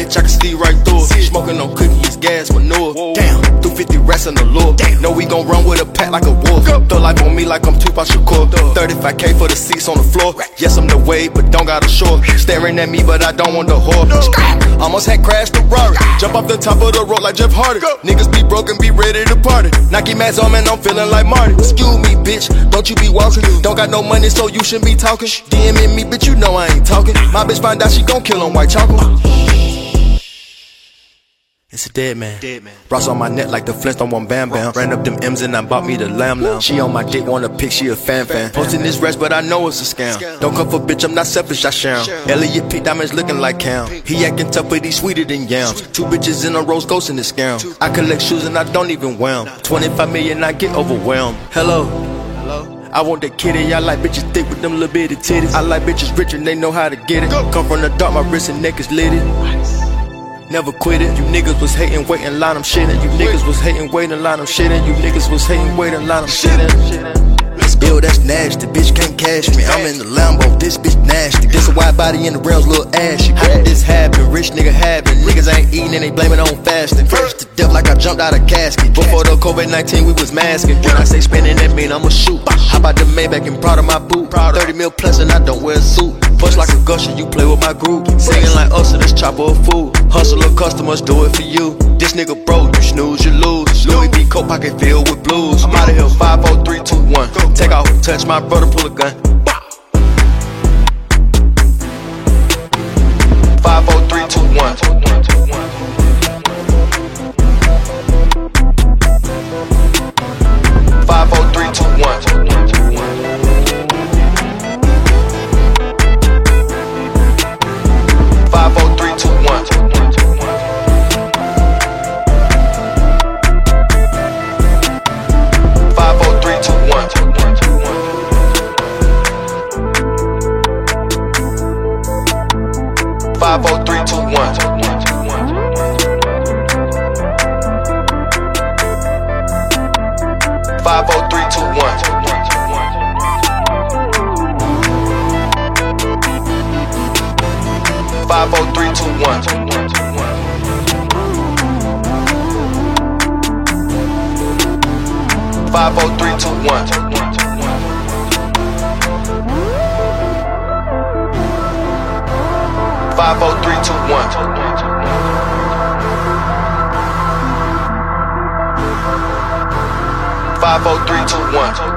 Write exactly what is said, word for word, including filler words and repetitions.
bitch, I can see right through it. Smoking on cookies, gas, manure. Damn, through fifty rats in the lure. Know we gon' run with a pack like a wolf. Throw life on me like I'm Tupac Shakur. thirty-five K for the seats on the floor. Yes, I'm the wave, but don't got a shore. Staring at me, but I don't want the whore. Almost had crashed the Rari. Jump off the top of the road like Jeff Hardy. Niggas be broken, be ready to party. Nike mats on, man, I'm feeling like Marty. Excuse me, bitch, don't you be walking. Don't got no money, so you shouldn't be talking. DMing me, bitch, you know I ain't talking. My bitch find out she gon' kill on white chocolate. It's a dead man. Dead man. Ross on my neck like the Flintstone on Bam Bam. Ran up them M's and I bought me the Lamb Lamb. She on my dick, want a pic, she a fan fan. Posting this rest, but I know it's a scam. Don't come for bitch, I'm not selfish, I share 'em. Elliot P. Diamonds looking like Cam. He acting tough, but he sweeter than yams. Two bitches in a rose ghost in this gown. I collect shoes and I don't even wear 'em. twenty-five million, I get overwhelmed. Hello. I want that kitty, I like bitches thick with them little bitty titties. I like bitches rich and they know how to get it. Come from the dark, my wrist and neck is litty. Never quit it. You niggas was hating, waiting, line them shitting. You niggas was hating, waiting, line them shitting. You niggas was hating, waiting, line them shitting. Yo, that's nasty, bitch can't cash me. I'm in the Lambo, this bitch nasty. This a wide body in the rails, little ashy. How did this happen? Rich nigga happen. Niggas ain't eating and they blame it on fasting. Fresh to death like I jumped out of casket. Before the COVID nineteen, we was masking. When I say spinning, that mean I'ma shoot. How about the Maybach and proud of my boot? thirty mil plus and I don't wear a suit. Bust like a gusher, you play with my group. Singing like us, so this chopper a fool. Hustler customers, do it for you. This nigga broke, you snooze, you lose. Louis V coat pocket filled with blues. I'm outta here, five, four, three, two, one. Take off, touch my brother, pull a gun. Five, four, three, two, one. Five, four, three, two, one. Five, four, three, two, one. Five, four, three, two, one. Five, four, three, two, one. Five, four, three, two, one. Five, four, three, two, one. Five, four, three, two, one. Five, four, three, two, one. Five, four, three, two, one.